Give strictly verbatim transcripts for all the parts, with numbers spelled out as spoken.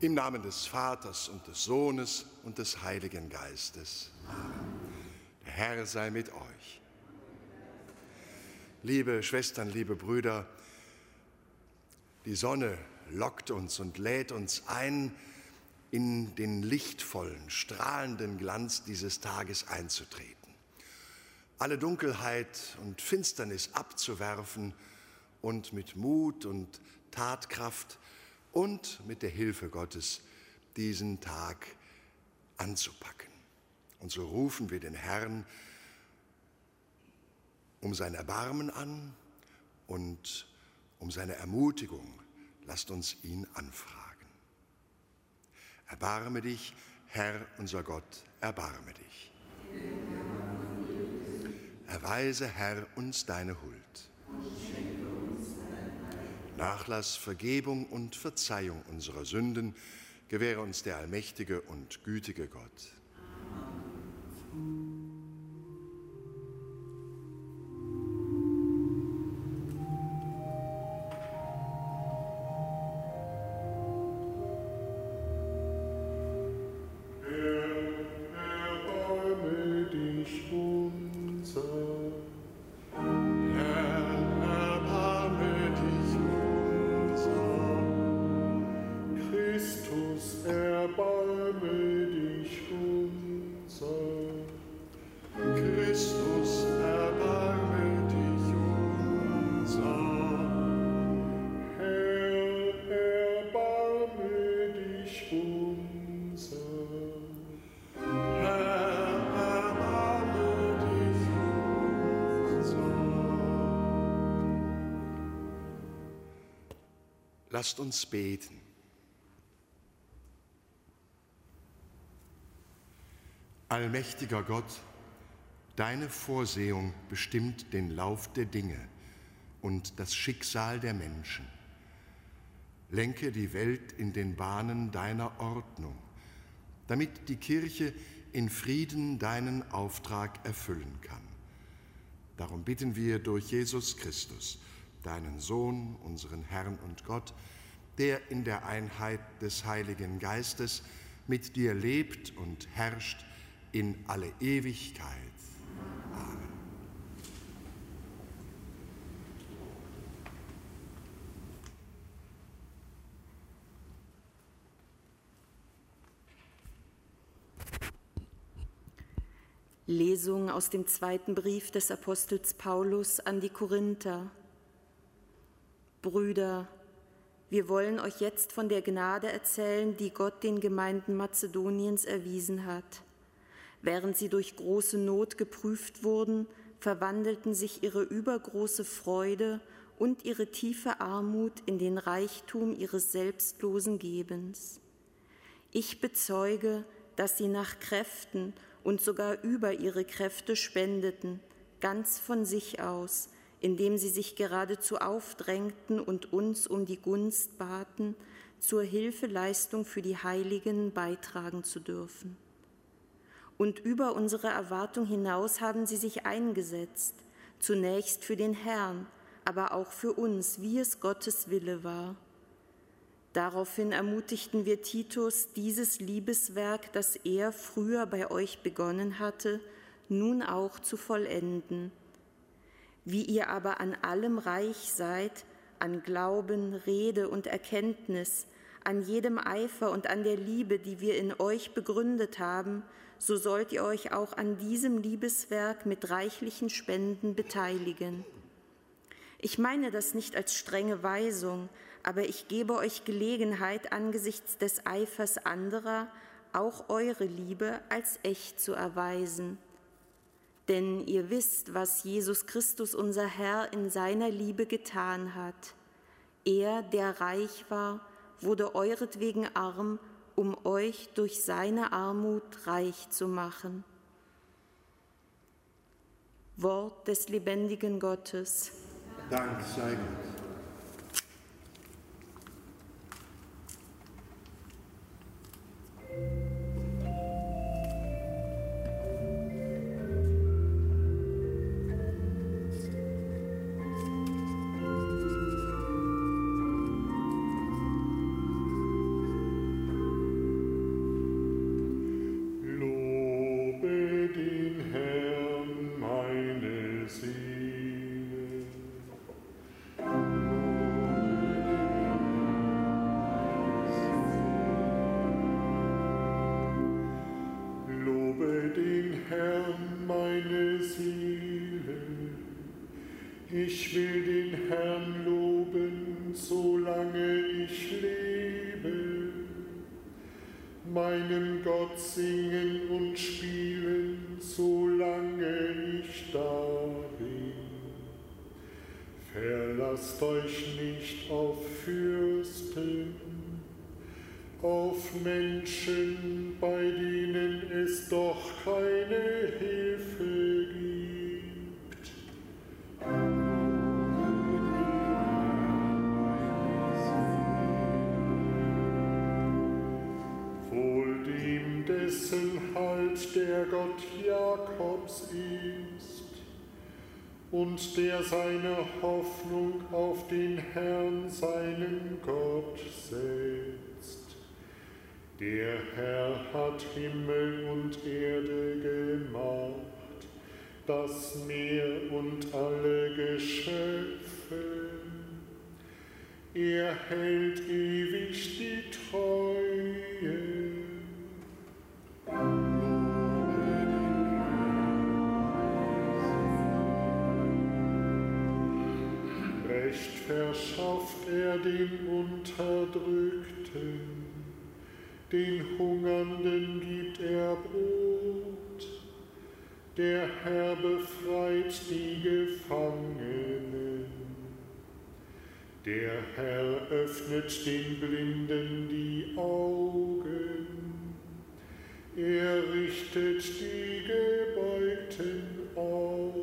Im Namen des Vaters und des Sohnes und des Heiligen Geistes. Amen. Der Herr sei mit euch. Liebe Schwestern, liebe Brüder, die Sonne lockt uns und lädt uns ein, in den lichtvollen, strahlenden Glanz dieses Tages einzutreten, alle Dunkelheit und Finsternis abzuwerfen und mit Mut und Tatkraft und mit der Hilfe Gottes diesen Tag anzupacken. Und so rufen wir den Herrn um sein Erbarmen an und um seine Ermutigung. Lasst uns ihn anfragen. Erbarme dich, Herr unser Gott, erbarme dich. Erweise, Herr, uns deine Huld. Nachlass, Vergebung und Verzeihung unserer Sünden gewähre uns der allmächtige und gütige Gott. Lasst uns beten. Allmächtiger Gott, deine Vorsehung bestimmt den Lauf der Dinge und das Schicksal der Menschen. Lenke die Welt in den Bahnen deiner Ordnung, damit die Kirche in Frieden deinen Auftrag erfüllen kann. Darum bitten wir durch Jesus Christus, deinen Sohn, unseren Herrn und Gott, der in der Einheit des Heiligen Geistes mit dir lebt und herrscht in alle Ewigkeit. Amen. Lesung aus dem zweiten Brief des Apostels Paulus an die Korinther. Brüder, wir wollen euch jetzt von der Gnade erzählen, die Gott den Gemeinden Mazedoniens erwiesen hat. Während sie durch große Not geprüft wurden, verwandelten sich ihre übergroße Freude und ihre tiefe Armut in den Reichtum ihres selbstlosen Gebens. Ich bezeuge, dass sie nach Kräften und sogar über ihre Kräfte spendeten, ganz von sich aus, indem sie sich geradezu aufdrängten und uns um die Gunst baten, zur Hilfeleistung für die Heiligen beitragen zu dürfen. Und über unsere Erwartung hinaus haben sie sich eingesetzt, zunächst für den Herrn, aber auch für uns, wie es Gottes Wille war. Daraufhin ermutigten wir Titus, dieses Liebeswerk, das er früher bei euch begonnen hatte, nun auch zu vollenden. Wie ihr aber an allem reich seid, an Glauben, Rede und Erkenntnis, an jedem Eifer und an der Liebe, die wir in euch begründet haben, so sollt ihr euch auch an diesem Liebeswerk mit reichlichen Spenden beteiligen. Ich meine das nicht als strenge Weisung, aber ich gebe euch Gelegenheit, angesichts des Eifers anderer auch eure Liebe als echt zu erweisen. Denn ihr wisst, was Jesus Christus, unser Herr, in seiner Liebe getan hat. Er, der reich war, wurde euretwegen arm, um euch durch seine Armut reich zu machen. Wort des lebendigen Gottes. Dank sei Gott. solange ich lebe, meinem Gott singen und spielen, solange ich da bin. Verlasst euch nicht auf Fürsten, auf Menschen, bei denen es doch keine Hilfe gibt. Wohl dem, dessen Halt der Gott Jakobs ist und der seine Hoffnung auf den Herrn, seinen Gott, setzt. Der Herr hat Himmel und Erde gemacht, das Meer und alle Geschöpfe. Er hält ewig die Treue. Recht verschafft er den Unterdrückten, den Hungernden gibt er Brot. Der Herr befreit die Gefangenen. Der Herr öffnet den Blinden die Augen. Er richtet die Gebeugten auf.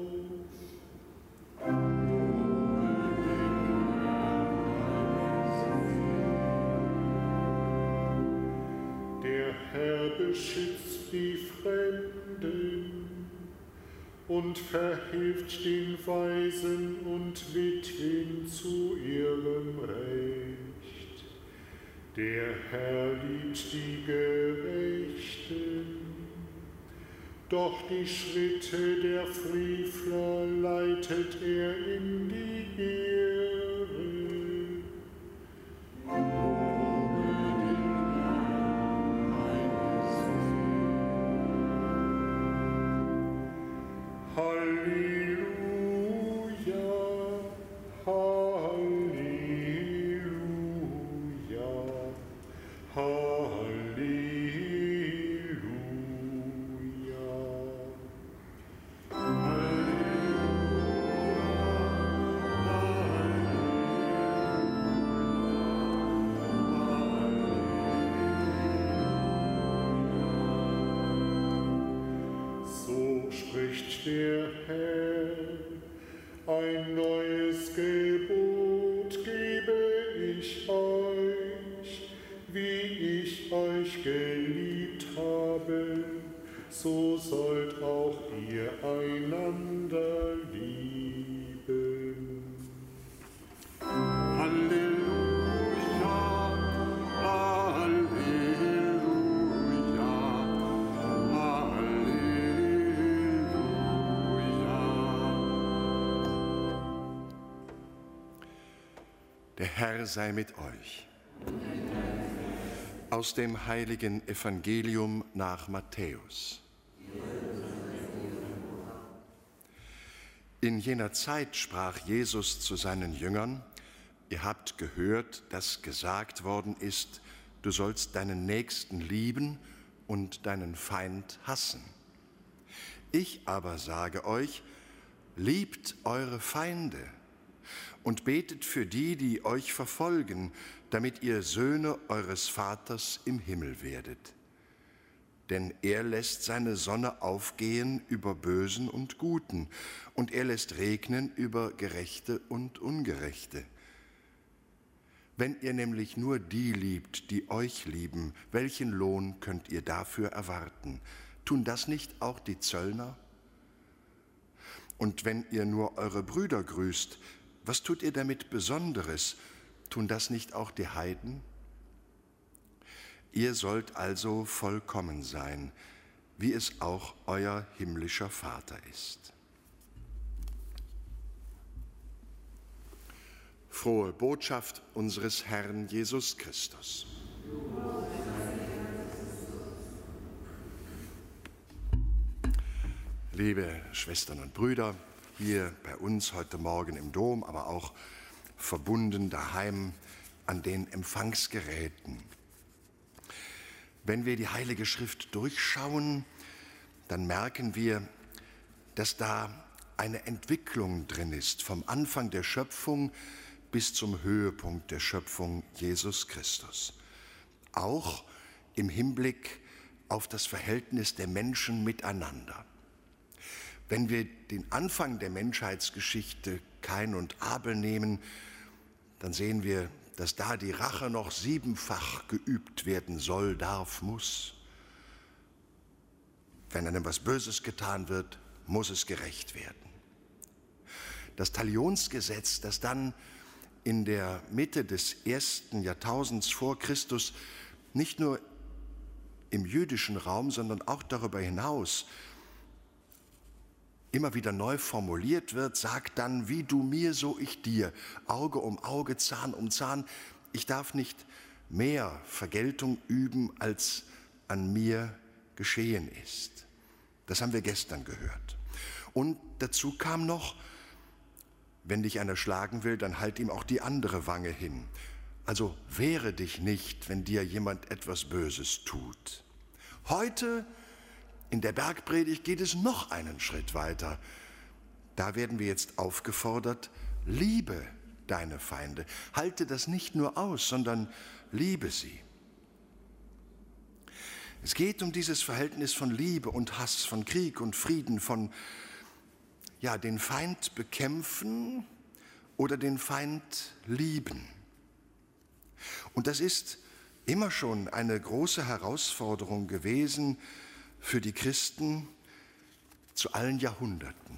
Der Herr beschützt die Fremden und verhilft den Waisen und Witwen zu ihrem Recht. Der Herr liebt die Gerechten, doch die Schritte der Frevler leitet er in die Irre. Halleluja, Halleluja, Halleluja. So spricht der Herr, ein neues Gebot gebe ich euch, wie ich euch geliebt habe, so sollt auch ihr einander lieben. Halleluja, Halleluja, Halleluja. Der Herr sei mit euch. Aus dem heiligen Evangelium nach Matthäus. In jener Zeit sprach Jesus zu seinen Jüngern: Ihr habt gehört, dass gesagt worden ist, du sollst deinen Nächsten lieben und deinen Feind hassen. Ich aber sage euch, liebt eure Feinde und betet für die, die euch verfolgen, damit ihr Söhne eures Vaters im Himmel werdet. Denn er lässt seine Sonne aufgehen über Bösen und Guten, und er lässt regnen über Gerechte und Ungerechte. Wenn ihr nämlich nur die liebt, die euch lieben, welchen Lohn könnt ihr dafür erwarten? Tun das nicht auch die Zöllner? Und wenn ihr nur eure Brüder grüßt, was tut ihr damit Besonderes? Tun das nicht auch die Heiden? Ihr sollt also vollkommen sein, wie es auch euer himmlischer Vater ist. Frohe Botschaft unseres Herrn Jesus Christus. Liebe Schwestern und Brüder, hier bei uns heute Morgen im Dom, aber auch verbunden daheim an den Empfangsgeräten. Wenn wir die Heilige Schrift durchschauen, dann merken wir, dass da eine Entwicklung drin ist, vom Anfang der Schöpfung bis zum Höhepunkt der Schöpfung Jesus Christus. Auch im Hinblick auf das Verhältnis der Menschen miteinander. Wenn wir den Anfang der Menschheitsgeschichte Kain und Abel nehmen, dann sehen wir, dass da die Rache noch siebenfach geübt werden soll, darf, muss. Wenn einem was Böses getan wird, muss es gerächt werden. Das Talionsgesetz, das dann in der Mitte des ersten Jahrtausends vor Christus nicht nur im jüdischen Raum, sondern auch darüber hinaus immer wieder neu formuliert wird, sagt dann, wie du mir, so ich dir, Auge um Auge, Zahn um Zahn. Ich darf nicht mehr Vergeltung üben, als an mir geschehen ist. Das haben wir gestern gehört. Und dazu kam noch, wenn dich einer schlagen will, dann halt ihm auch die andere Wange hin. Also wehre dich nicht, wenn dir jemand etwas Böses tut. Heute in der Bergpredigt geht es noch einen Schritt weiter. Da werden wir jetzt aufgefordert, liebe deine Feinde. Halte das nicht nur aus, sondern liebe sie. Es geht um dieses Verhältnis von Liebe und Hass, von Krieg und Frieden, von ja, den Feind bekämpfen oder den Feind lieben. Und das ist immer schon eine große Herausforderung gewesen für die Christen zu allen Jahrhunderten.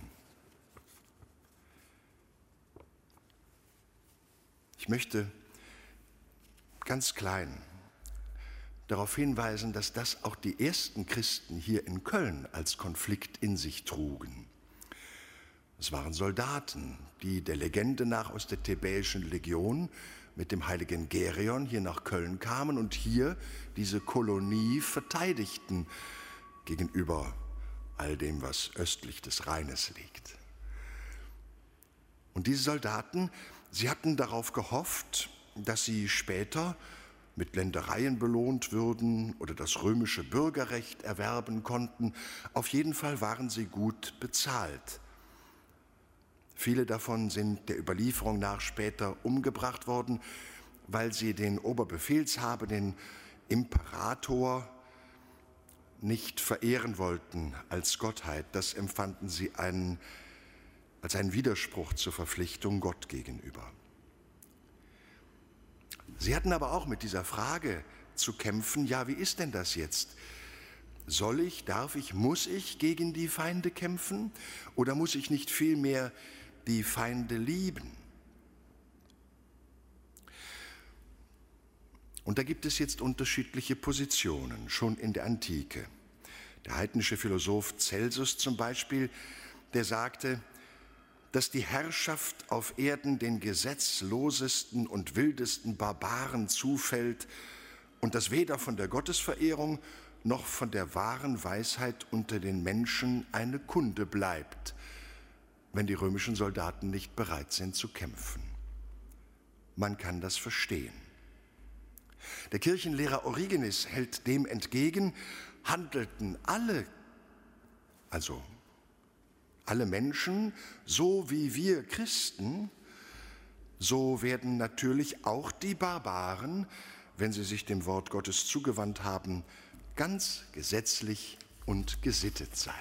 Ich möchte ganz klein darauf hinweisen, dass das auch die ersten Christen hier in Köln als Konflikt in sich trugen. Es waren Soldaten, die der Legende nach aus der Thebäischen Legion mit dem heiligen Gerion hier nach Köln kamen und hier diese Kolonie verteidigten gegenüber all dem, was östlich des Rheines liegt. Und diese Soldaten, sie hatten darauf gehofft, dass sie später mit Ländereien belohnt würden oder das römische Bürgerrecht erwerben konnten. Auf jeden Fall waren sie gut bezahlt. Viele davon sind der Überlieferung nach später umgebracht worden, weil sie den Oberbefehlshaber, den Imperator, nicht verehren wollten als Gottheit. Das empfanden sie einen, als einen Widerspruch zur Verpflichtung Gott gegenüber. Sie hatten aber auch mit dieser Frage zu kämpfen, ja, wie ist denn das jetzt? Soll ich, darf ich, muss ich gegen die Feinde kämpfen oder muss ich nicht vielmehr die Feinde lieben? Und da gibt es jetzt unterschiedliche Positionen, schon in der Antike. Der heidnische Philosoph Celsus zum Beispiel, der sagte, dass die Herrschaft auf Erden den gesetzlosesten und wildesten Barbaren zufällt und dass weder von der Gottesverehrung noch von der wahren Weisheit unter den Menschen eine Kunde bleibt, wenn die römischen Soldaten nicht bereit sind zu kämpfen. Man kann das verstehen. Der Kirchenlehrer Origenes hält dem entgegen, handelten alle, also alle Menschen, so wie wir Christen, so werden natürlich auch die Barbaren, wenn sie sich dem Wort Gottes zugewandt haben, ganz gesetzlich und gesittet sein.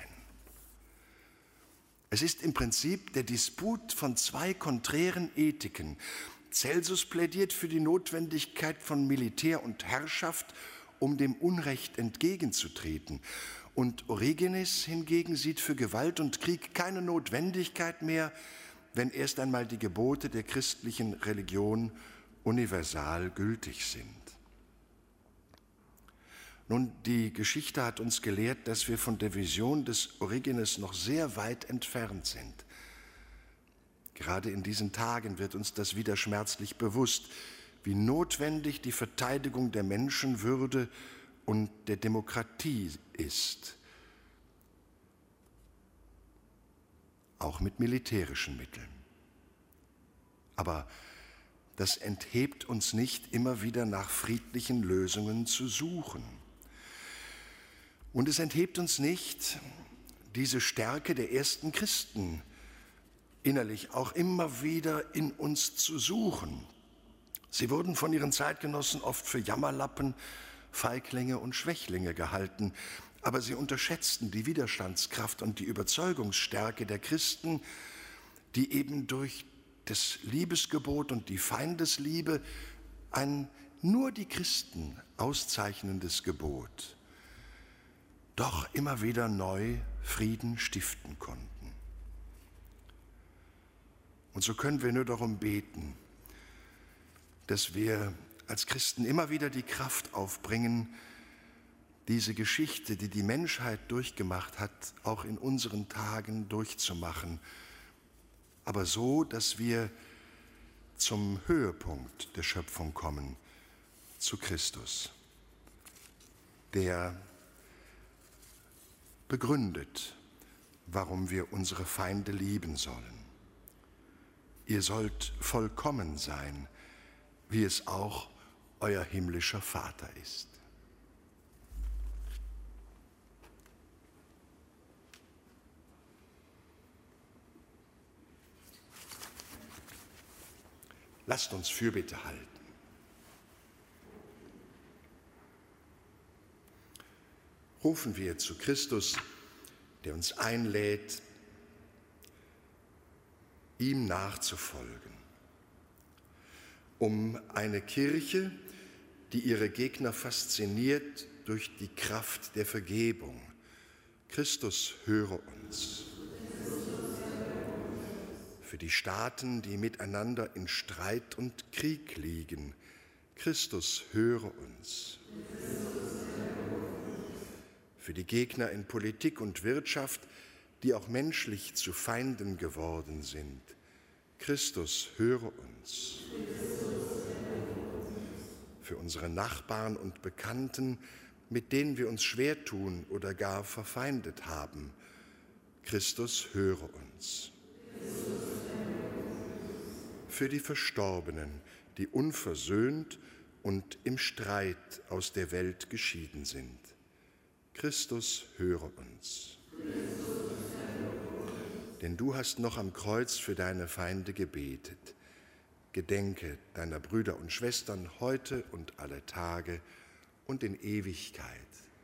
Es ist im Prinzip der Disput von zwei konträren Ethiken. Celsus plädiert für die Notwendigkeit von Militär und Herrschaft, um dem Unrecht entgegenzutreten. Und Origenes hingegen sieht für Gewalt und Krieg keine Notwendigkeit mehr, wenn erst einmal die Gebote der christlichen Religion universal gültig sind. Nun, die Geschichte hat uns gelehrt, dass wir von der Vision des Origenes noch sehr weit entfernt sind. Gerade in diesen Tagen wird uns das wieder schmerzlich bewusst, wie notwendig die Verteidigung der Menschenwürde und der Demokratie ist, auch mit militärischen Mitteln. Aber das enthebt uns nicht, immer wieder nach friedlichen Lösungen zu suchen. Und es enthebt uns nicht, diese Stärke der ersten Christen innerlich auch immer wieder in uns zu suchen. Sie wurden von ihren Zeitgenossen oft für Jammerlappen, Feiglinge und Schwächlinge gehalten, aber sie unterschätzten die Widerstandskraft und die Überzeugungsstärke der Christen, die eben durch das Liebesgebot und die Feindesliebe ein nur die Christen auszeichnendes Gebot doch immer wieder neu Frieden stiften konnten. Und so können wir nur darum beten, dass wir als Christen immer wieder die Kraft aufbringen, diese Geschichte, die die Menschheit durchgemacht hat, auch in unseren Tagen durchzumachen, aber so, dass wir zum Höhepunkt der Schöpfung kommen, zu Christus, der begründet, warum wir unsere Feinde lieben sollen. Ihr sollt vollkommen sein, wie es auch euer himmlischer Vater ist. Lasst uns Fürbitte halten. Rufen wir zu Christus, der uns einlädt, ihm nachzufolgen, um eine Kirche, die ihre Gegner fasziniert durch die Kraft der Vergebung. Christus, höre uns. Für die Staaten, die miteinander in Streit und Krieg liegen. Christus, höre uns. Für die Gegner in Politik und Wirtschaft, die auch menschlich zu Feinden geworden sind. Christus, höre uns. Für unsere Nachbarn und Bekannten, mit denen wir uns schwer tun oder gar verfeindet haben. Christus, höre uns. Für die Verstorbenen, die unversöhnt und im Streit aus der Welt geschieden sind. Christus, höre uns. Denn du hast noch am Kreuz für deine Feinde gebetet. Gedenke deiner Brüder und Schwestern heute und alle Tage und in Ewigkeit.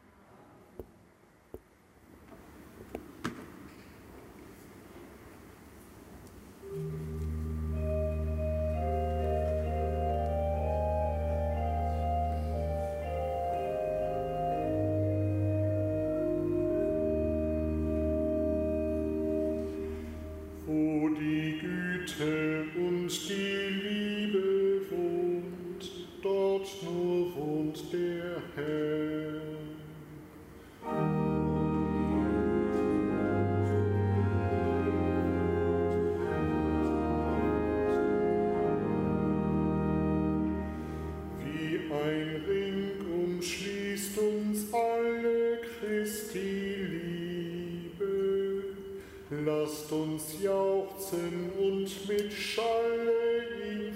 Wo die Güte und die Liebe wohnt, dort nur wohnt der Herr. Wie ein Ring umschließt uns alle Christi Liebe. Lasst uns jauchzen und mit Schalle ihn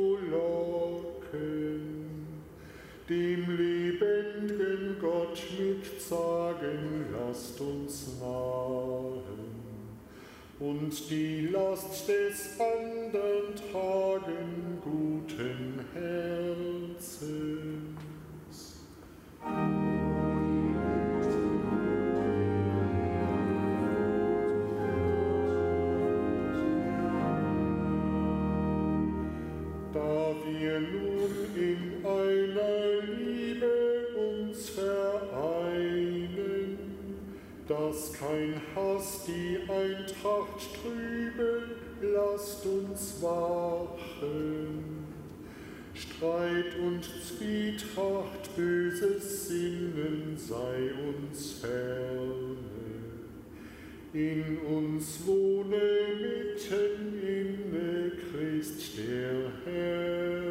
frohlocken, dem lebendigen Gott mitsagen, lasst uns nahen und die Last des andern tragen, guten Herzens. Da wir nun in einer Liebe uns vereinen, dass kein Hass die Eintracht trübe, lasst uns wachen. Streit und Zwietracht, böses Sinnen sei uns ferne. In uns wohne mitten inne Christ der Herr.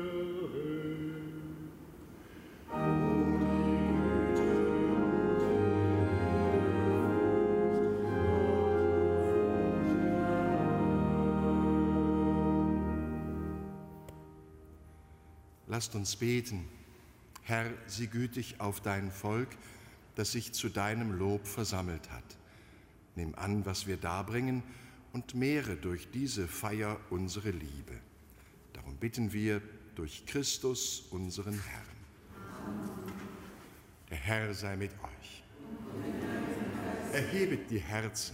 Lasst uns beten. Herr, sieh gütig auf dein Volk, das sich zu deinem Lob versammelt hat. Nimm an, was wir darbringen, und mehre durch diese Feier unsere Liebe. Darum bitten wir durch Christus, unseren Herrn. Der Herr sei mit euch. Erhebet die Herzen.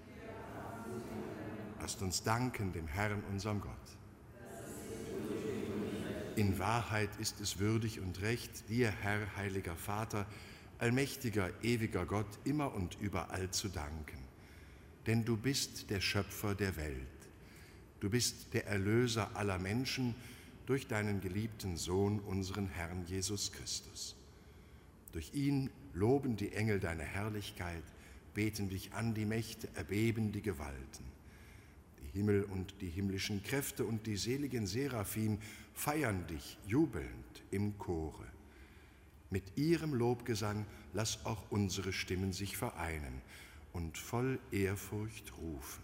Lasst uns danken dem Herrn, unserem Gott. In Wahrheit ist es würdig und recht, dir, Herr, heiliger Vater, allmächtiger, ewiger Gott, immer und überall zu danken. Denn du bist der Schöpfer der Welt. Du bist der Erlöser aller Menschen durch deinen geliebten Sohn, unseren Herrn Jesus Christus. Durch ihn loben die Engel deine Herrlichkeit, beten dich an die Mächte, erbeben die Gewalten. Die Himmel und die himmlischen Kräfte und die seligen Seraphim feiern dich jubelnd im Chore. Mit ihrem Lobgesang lass auch unsere Stimmen sich vereinen und voll Ehrfurcht rufen.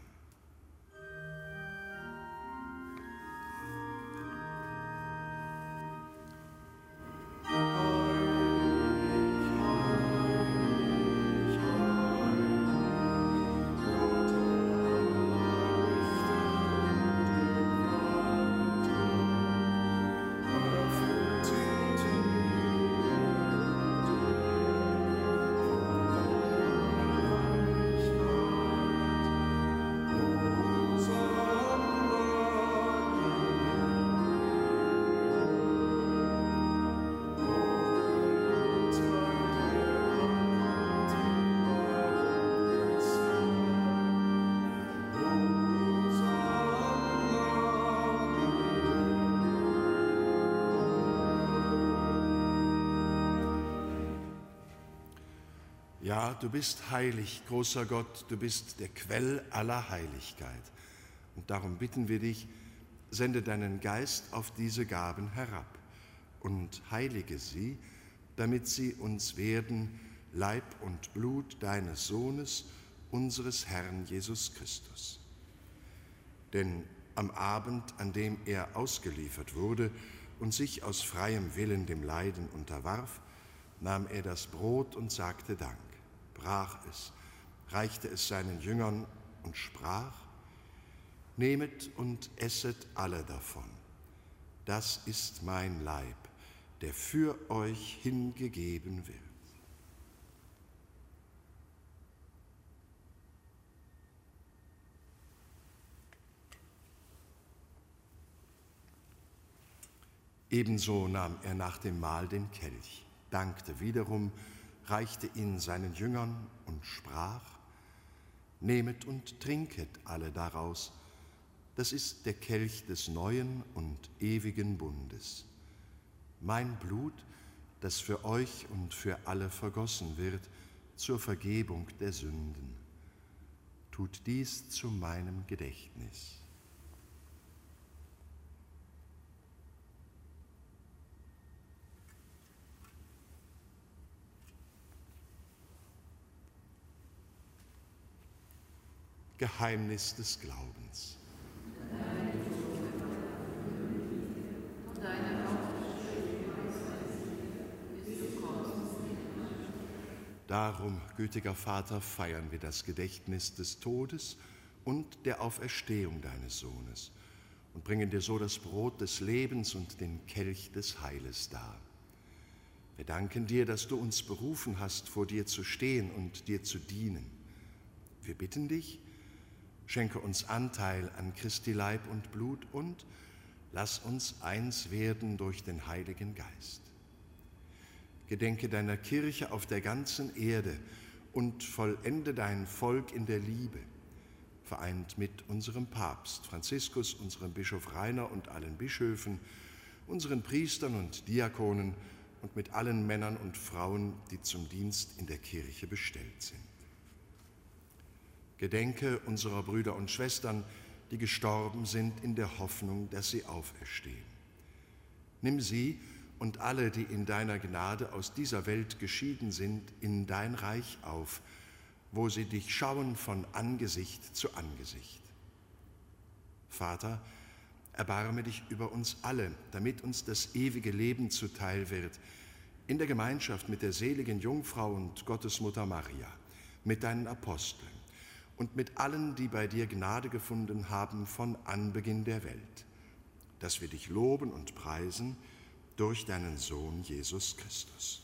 Ja, du bist heilig, großer Gott, du bist der Quell aller Heiligkeit. Und darum bitten wir dich, sende deinen Geist auf diese Gaben herab und heilige sie, damit sie uns werden Leib und Blut deines Sohnes, unseres Herrn Jesus Christus. Denn am Abend, an dem er ausgeliefert wurde und sich aus freiem Willen dem Leiden unterwarf, nahm er das Brot und sagte Dank, brach es, reichte es seinen Jüngern und sprach: Nehmet und esset alle davon. Das ist mein Leib, der für euch hingegeben wird. Ebenso nahm er nach dem Mahl den Kelch, dankte wiederum, reichte ihn seinen Jüngern und sprach: Nehmet und trinket alle daraus. Das ist der Kelch des neuen und ewigen Bundes. Mein Blut, das für euch und für alle vergossen wird, zur Vergebung der Sünden. Tut dies zu meinem Gedächtnis. Geheimnis des Glaubens. Darum, gütiger Vater, feiern wir das Gedächtnis des Todes und der Auferstehung deines Sohnes und bringen dir so das Brot des Lebens und den Kelch des Heiles dar. Wir danken dir, dass du uns berufen hast, vor dir zu stehen und dir zu dienen. Wir bitten dich, schenke uns Anteil an Christi Leib und Blut und lass uns eins werden durch den Heiligen Geist. Gedenke deiner Kirche auf der ganzen Erde und vollende dein Volk in der Liebe, vereint mit unserem Papst Franziskus, unserem Bischof Rainer und allen Bischöfen, unseren Priestern und Diakonen und mit allen Männern und Frauen, die zum Dienst in der Kirche bestellt sind. Gedenke unserer Brüder und Schwestern, die gestorben sind in der Hoffnung, dass sie auferstehen. Nimm sie und alle, die in deiner Gnade aus dieser Welt geschieden sind, in dein Reich auf, wo sie dich schauen von Angesicht zu Angesicht. Vater, Erbarme dich über uns alle, damit uns das ewige Leben zuteil wird, in der Gemeinschaft mit der seligen Jungfrau und Gottesmutter Maria, mit deinen Aposteln und mit allen, die bei dir Gnade gefunden haben von Anbeginn der Welt, dass wir dich loben und preisen durch deinen Sohn Jesus Christus.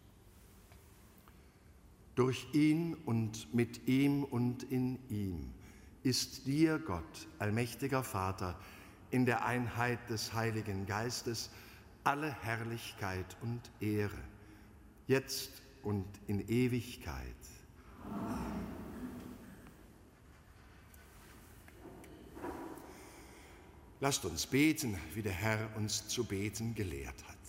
Durch ihn und mit ihm und in ihm ist dir, Gott, allmächtiger Vater, in der Einheit des Heiligen Geistes alle Herrlichkeit und Ehre, jetzt und in Ewigkeit. Amen. Lasst uns beten, wie der Herr uns zu beten gelehrt hat.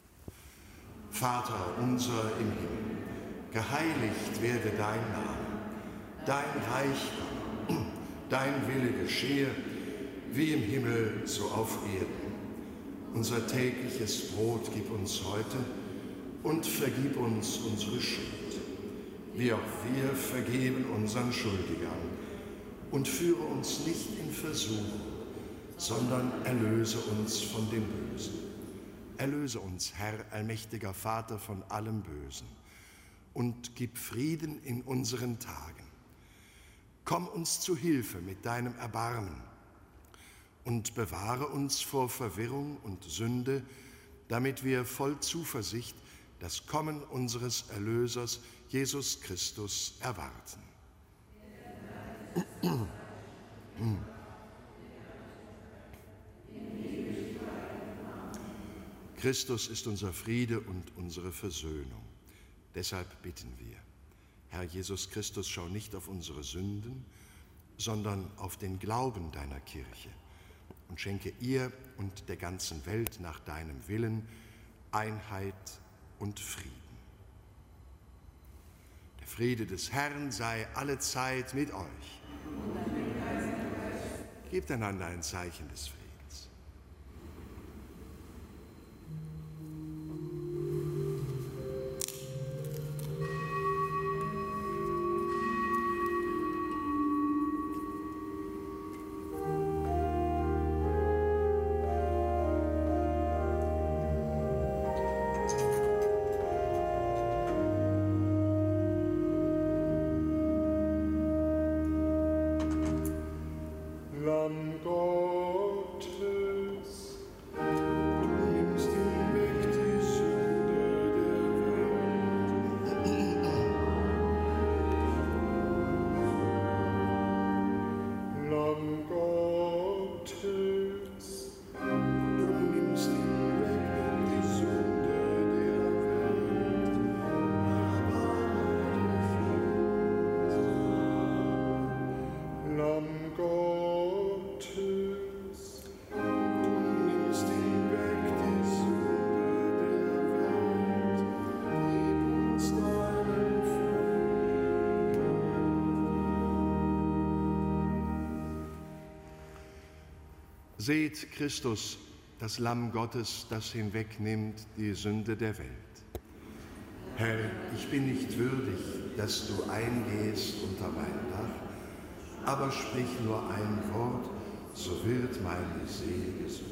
Vater unser im Himmel, geheiligt werde dein Name, dein Reich komme, dein Wille geschehe, wie im Himmel, so auf Erden. Unser tägliches Brot gib uns heute und vergib uns unsere Schuld, wie auch wir vergeben unseren Schuldigern. Und führe uns nicht in Versuchung, sondern erlöse uns von dem Bösen. Erlöse uns, Herr, allmächtiger Vater, von allem Bösen und gib Frieden in unseren Tagen. Komm uns zu Hilfe mit deinem Erbarmen und bewahre uns vor Verwirrung und Sünde, damit wir voll Zuversicht das Kommen unseres Erlösers, Jesus Christus, erwarten. Christus ist unser Friede und unsere Versöhnung. Deshalb bitten wir, Herr Jesus Christus, schau nicht auf unsere Sünden, sondern auf den Glauben deiner Kirche und schenke ihr und der ganzen Welt nach deinem Willen Einheit und Frieden. Der Friede des Herrn sei allezeit mit euch. Gebt einander ein Zeichen des Friedens. Seht Christus, das Lamm Gottes, das hinwegnimmt die Sünde der Welt. Herr, ich bin nicht würdig, dass du eingehst unter mein Dach, aber sprich nur ein Wort, so wird meine Seele gesund.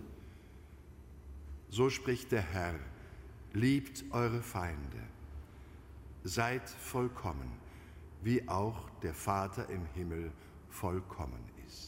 So spricht der Herr, liebt eure Feinde, seid vollkommen, wie auch der Vater im Himmel vollkommen ist.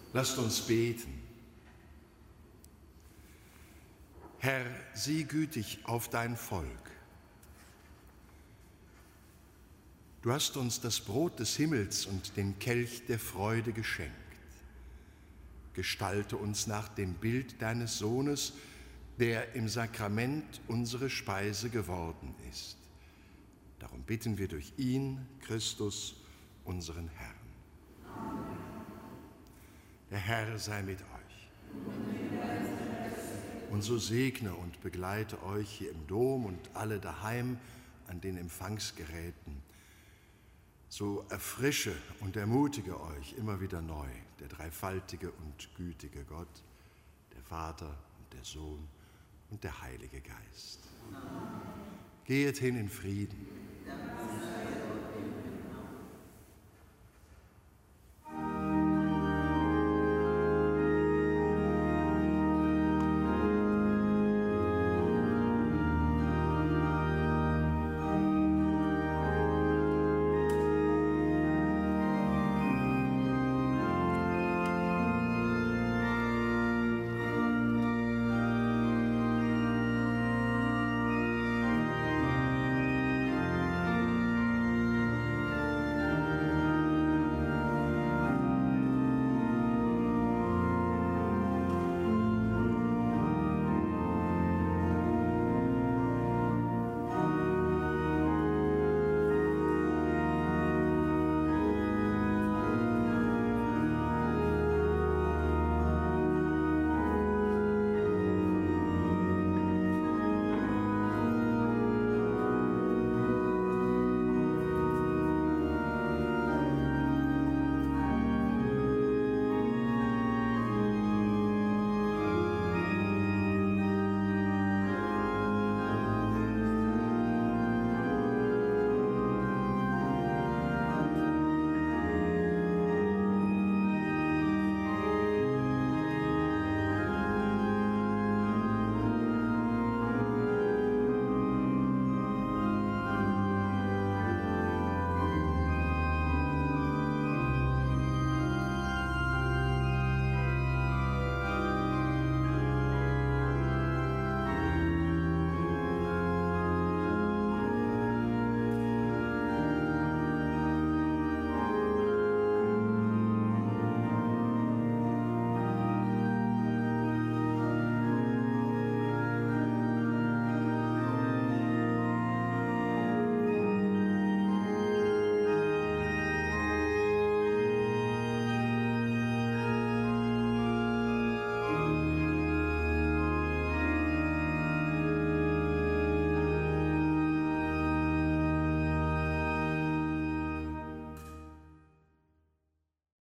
Lasst uns beten. Herr, sieh gütig auf dein Volk. Du hast uns das Brot des Himmels und den Kelch der Freude geschenkt. Gestalte uns nach dem Bild deines Sohnes, der im Sakrament unsere Speise geworden ist. Darum bitten wir durch ihn, Christus, unseren Herrn. Der Herr sei mit euch. Und so segne und begleite euch hier im Dom und alle daheim an den Empfangsgeräten. So erfrische und ermutige euch immer wieder neu der dreifaltige und gütige Gott, der Vater und der Sohn und der Heilige Geist. Amen. Gehet hin in Frieden. Ja.